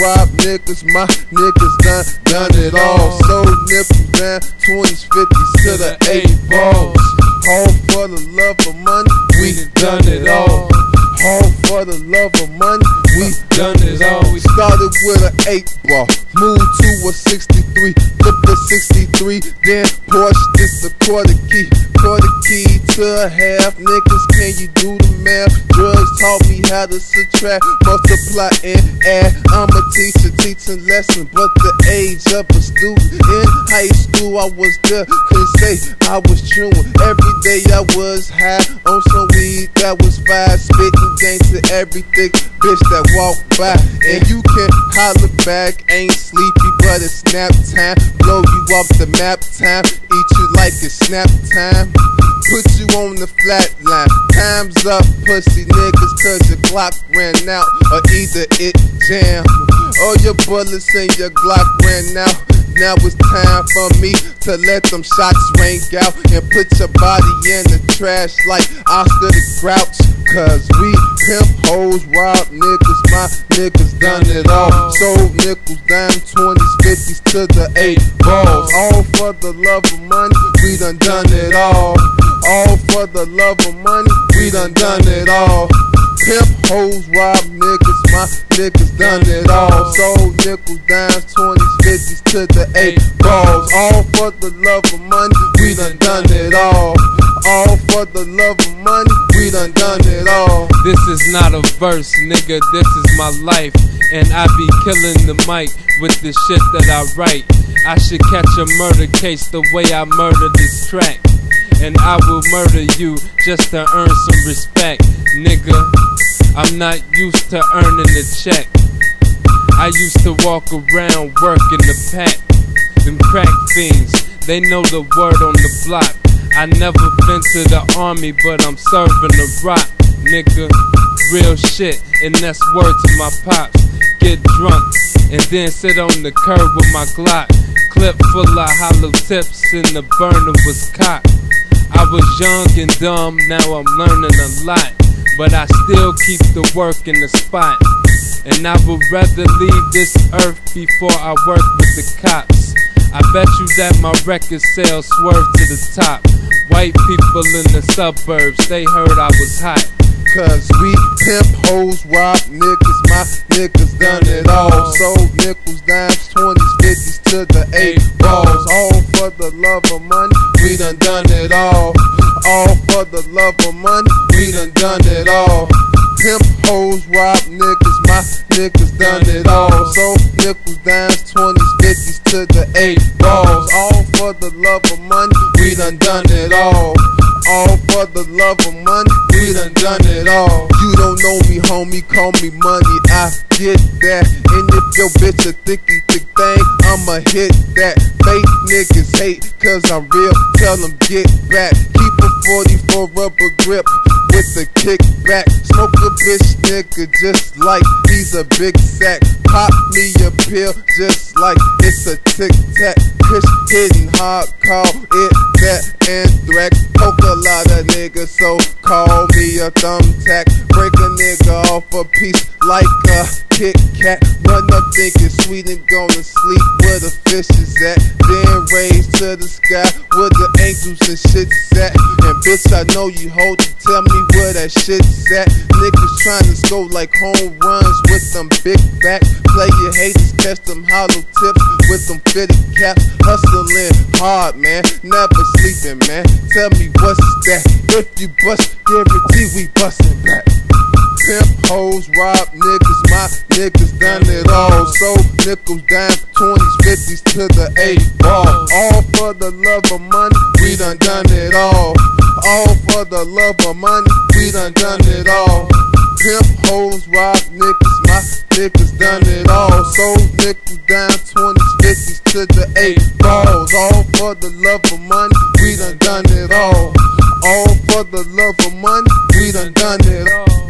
rob niggas, my niggas done it all. Sold nipples down, 20s, 50s to the 8 balls. All for the love of money, we done it all. All for the love of money, we done it all. We started with an 8 ball, moved to a 63, flipped a 63, then Porsche this a quarter key to a half. Niggas, can you do the math? Drugs taught me how to subtract, multiply and add. I'm a teacher teaching lessons, but the age of a student in high school I was there. Couldn't say I was chewing. Every day I was high on some weed that was fire, spitting game to every thick bitch that walked by. And you can holler back, ain't sleepy, but it's nap time. Blow you off the map time, eat you like it's snap time. Put you on the flat line. Time's up, pussy niggas, cause your Glock ran out, or either it jammed. All your bullets in your Glock ran out. Now it's time for me to let them shots ring out and put your body in the trash like Oscar the Grouch. Cause we pimp hoes, rob niggas, my niggas done it all. Sold nickels, dime 20s, 50s to the 8 balls. All for the love of money, we done it all. All for the love of money, we done it all. Pimp hoes, rob niggas, my niggas done it all. Sold nickels, dimes, 20s, 50s to the 8 balls. All for the love of money, we done it all. All for the love of money, we done it all. This is not a verse, nigga, this is my life. And I be killing the mic with the shit that I write. I should catch a murder case the way I murder this track. And I will murder you just to earn some respect, nigga. I'm not used to earning a check. I used to walk around working the pack. Them crack fiends, they know the word on the block. I never been to the army, but I'm serving the rock, nigga. Real shit, and that's word to my pops. Get drunk, and then sit on the curb with my Glock. Clip full of hollow tips, and the burner was cocked. I was young and dumb, now I'm learning a lot. But I still keep the work in the spot. And I would rather leave this earth before I work with the cops. I bet you that my record sales swerve to the top. White people in the suburbs, they heard I was hot. Cause we pimp hoes, rob niggas, my niggas done it all. Sold nickels, dimes, 20s, 50s to the 8 balls. All for the love of money, we done it all. All for the love of money, we done it all. Pimp hoes, rob niggas, my niggas done it all. Sold nickels, dimes, 20s, 50s to the 8 balls. All for the love of money, we done it all. All for the love of money, we done it all. You don't know me, homie, call me money, I get that. And if your bitch a thicky thick thing, I'ma hit that. Fake niggas hate, cause I'm real, tell them get back. Keep a 44 rubber grip with the kickback. Smoke a bitch nigga just like he's a big sack. Pop me a pill just like it's a tic-tac. Kush hitting hard, call it that anthrax. Poke a lot of niggas, so call me a thumbtack. Break a nigga off a piece like a Kit Kat. Run up thinking sweet and gonna sleep where the fish is at. Then raise to the sky where the angels and shit's at. And bitch, I know you hold it, tell me where that shit's at. Niggas trying to score like home runs with them big backs. Play your haters, catch them hollow tips with them fitted caps. Hustling hard, man, never sleeping, man. Tell me what's that? If you bust, guarantee we bustin' back. Pimp hoes, rob niggas, my niggas done it all. Sold nickels, dimes, 20s, 50s to the 8 balls. All for the love of money, we done it all. All for the love of money, we done it all. Pimp hoes, rob niggas, my niggas done it all. Sold nickels, dimes, 20s, 50s to the 8 balls. All for the love of money, we done it all. All for the love of money, we done it all.